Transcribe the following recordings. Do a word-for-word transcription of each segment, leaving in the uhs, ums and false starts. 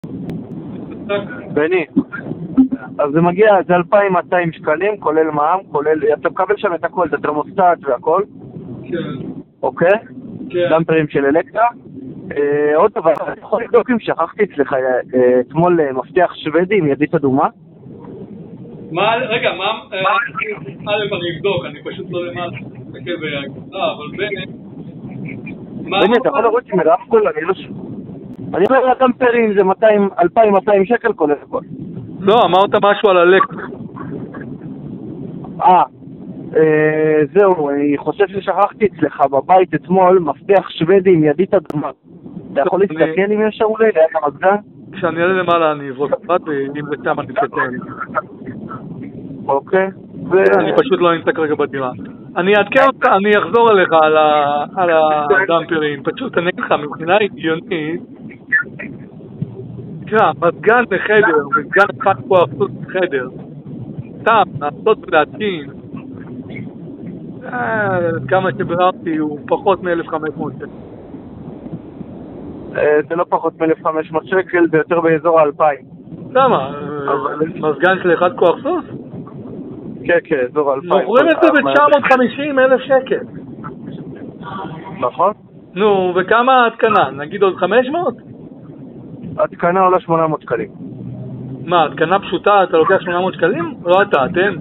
בני, אז זה מגיע, זה אלפיים מאתיים שקלים, כולל מע"מ, כולל, אתה מקבל שם את הכל, את הטרמוסטט והכל. כן. אוקיי? כן. דמפרים של אלקטרה. אה, עוד דבר, אני יכול לבדוק אם שכחתי אצלך אה, אתמול אה, מפתח שוודי עם ידית אדומה. מה, רגע, מה, אה, אני אבדוק, אני פשוט לא למעלה, תסתכל בהגדרה, אבל בני, בני, אתה יכול לראות עם רמקול, אני לא ש... אני אומר הדמפרים זה אלפיים מאתיים שקל כולל הכל. לא, אמרת משהו על אלקטרה. אה, אה, זהו, אני חושב ששכחתי אצלך בבית אתמול מפתח שוודי עם ידית אדומה. אתה יכול להסתכל אם יש שם אולי ליד המזגן? כשאני אעלה למעלה אני אבדוק קצת, ואם זה שם אני אתקן. אוקיי. אני פשוט לא נמצא כרגע בדירה. אני אעדכן אותך, אני אחזור אליך על הדמפרים. פשוט אני אגיד לך, מבחינה הגיונית, תקרא, מזגן לחדר, מזגן אחד פה אפסות לחדר, סתם, לעשות ולהתקין, כמה שבררתי הוא פחות מ-אלף וחמש מאות שקל. זה לא פחות מ-אלף וחמש מאות שקל, זה יותר באזור ה-אלפיים. למה? מזגן של אחד כוח סוס? כן, כן, אזור ה-אלפיים. מוכרים את זה ב-תשע מאות וחמישים אלף שקל. נכון. נו, וכמה התקנה? נגיד עוד חמש מאות? התקנה עולה שמונה מאות שקלים. מה, התקנה פשוטה אתה לוקח שמונה מאות שקלים? לא אתה, אתם?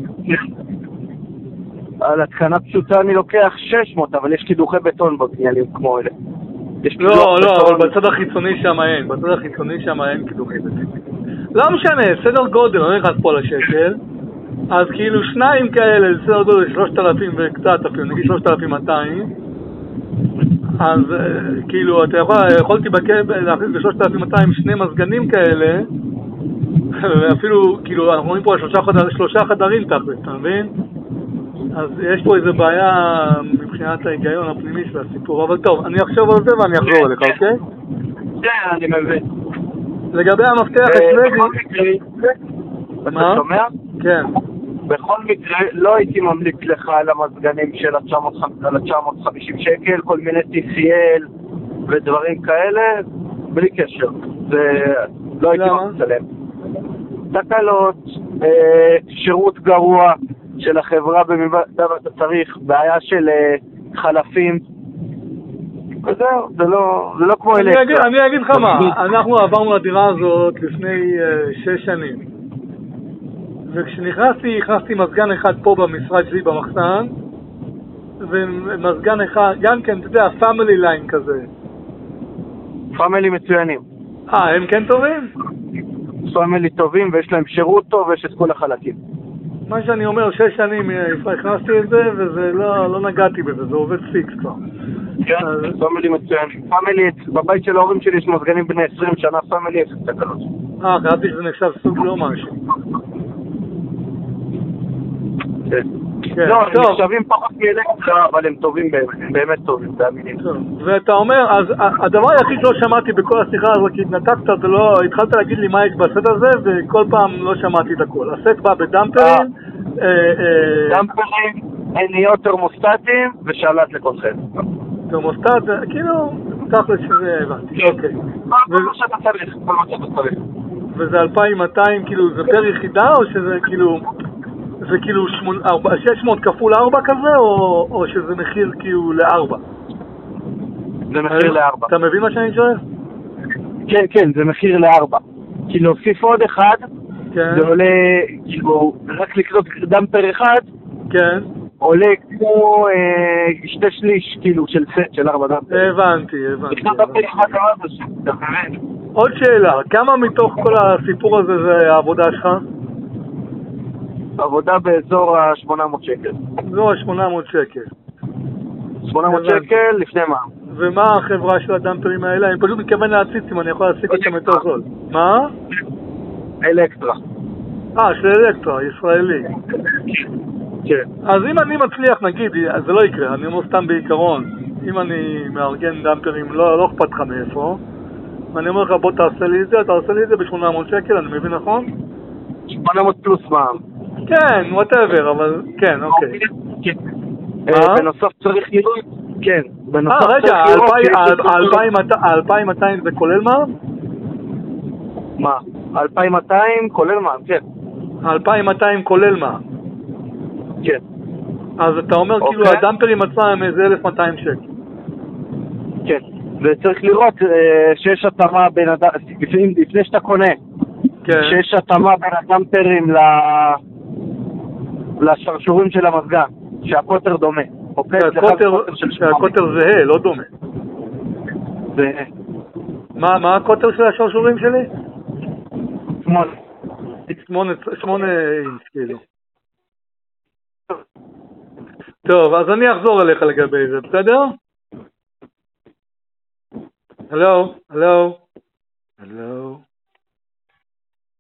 על התקנה פשוטה אני לוקח שש מאות, אבל יש קידוחי בטון בבניינים כמו אלה. לא, לא, אבל בצד החיצוני שם אין, בצד החיצוני שם אין קידוחי בטון. לא משנה, סדר גודל, אני נכנס פה לשקל, אז כאילו שניים כאלה, סדר גודל שלושת אלפים וקצת, אפילו נגיד שלושת אלפים ומאתיים, אז כאילו אתה יכול, יכולתי להכניס ב-שלושת אלפים ומאתיים שני מזגנים כאלה, ואפילו כאילו אנחנו רואים פה שלושה, חדר, שלושה חדרים תכלס, אתה מבין? אז יש פה איזה בעיה מבחינת ההיגיון הפנימי של הסיפור, אבל טוב, אני אחשוב על זה ואני אחזור אליך, אוקיי? כן, אני מבין. לגבי המפתח השוודי... אתה שומע? כן. בכל מקרה לא הייתי ממליץ לך על המזגנים של ה-תשע מאות וחמישים שקל, כל מיני טי סי אל ודברים כאלה, בלי קשר. זה לא הייתי ממליץ עליהם. תקלות, שירות גרוע של החברה במידה ואתה צריך, בעיה של חלפים, וזהו, זה לא, זה לא כמו אלקטרה. אני אגיד לך מה, אנחנו עברנו לדירה הזאת לפני שש שנים, וכשנכנסתי, נכנסתי מזגן אחד פה במשרד שלי במחסן, ומזגן אחד, גם כן, אתה יודע, פאמילי ליין כזה. פאמילי מצוינים. אה, הם כן טובים? פאמילי טובים, ויש להם שירות טוב, ויש את כל החלקים. מה שאני אומר, שש שנים הכנסתי את זה, וזה לא, לא נגעתי בזה, זה עובד פיקס כבר. כן, פאמילי מצוינים. פאמילי, בבית של ההורים שלי יש מזגנים בני עשרים שנה, פאמילי אפס תקלות. אה, חייבתי שזה נחשב סוג לא משהו. לא, הם נחשבים פחות מאלקטרה, אבל הם טובים באמת, באמת טובים, תאמינים. ואתה אומר, אז הדבר היחיד שלא שמעתי בכל השיחה הזו, כי התנתקת, התחלת להגיד לי מה יש בסט הזה, וכל פעם לא שמעתי את הכל. הסט בא בדמפרים, דמפרים, עיניות טרמוסטטים ושלט לכל חדר. טרמוסטט, כאילו, תכל'ס שזה הבנתי, אוקיי. מה שאתה צריך, מה שאתה צריך. וזה אלפיים מאתיים, כאילו, זה פר יחידה, או שזה כאילו... זה כאילו שש מאות כפול ארבע כזה, או, או שזה מחיר כאילו לארבע? זה מחיר לארבע. אתה מבין מה שאני שואל? כן, כן, זה מחיר לארבע. כי להוסיף עוד אחד, כן. זה עולה, כאילו, רק לקנות דמפר אחד, כן. עולה כמו אה, שתי שליש, כאילו, של סט של ארבע דמפר. הבנתי, הבנתי. דמפר אחד ארבע, עוד שאלה, כמה מתוך כל הסיפור הזה זה העבודה שלך? עבודה באזור ה-שמונה מאות שקל. באזור ה-שמונה מאות שקל. שמונה מאות שקל לפני מה? ומה החברה של הדמפרים האלה? אני פשוט מתכוון להציץ אם אני יכול להשיג אותם יותר זול. מה? אלקטרה. אה, של אלקטרה, ישראלי. כן. אז אם אני מצליח, נגיד, זה לא יקרה, אני אומר סתם בעיקרון, אם אני מארגן דמפרים, לא, לא אכפת לך מאיפה, ואני אומר לך בוא תעשה לי את זה, אתה עושה לי את זה ב-שמונה מאות שקל, אני מבין נכון? שמונה מאות פלוס מע"מ. כן, whatever, אבל כן, אוקיי. בנוסף צריך לראות, כן, בנוסף צריך לראות. אה, רגע, אלפיים מאתיים זה כולל מע"מ? מה? אלפיים מאתיים כולל מה? כן. אלפיים מאתיים כולל מה? כן. אז אתה אומר אוקיי. כאילו הדמפרים עצמם איזה אלף מאתיים שקל. כן. וצריך לראות אה, שיש התאמה בין הד... לפני, לפני שאתה קונה, כן. שיש התאמה בין הדמפרים ל... לשרשורים של המזגן, שהקוטר דומה. אוקיי? שהקוטר, שהקוטר זהה, לא דומה. זה... מה, מה הקוטר של השרשורים שלי? שמונה. שמונה, שמונה אינץ, כאילו. טוב, אז אני אחזור אליך לגבי זה, בסדר? הלו, הלו, הלו.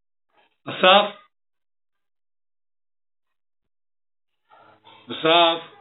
אסף? אסף?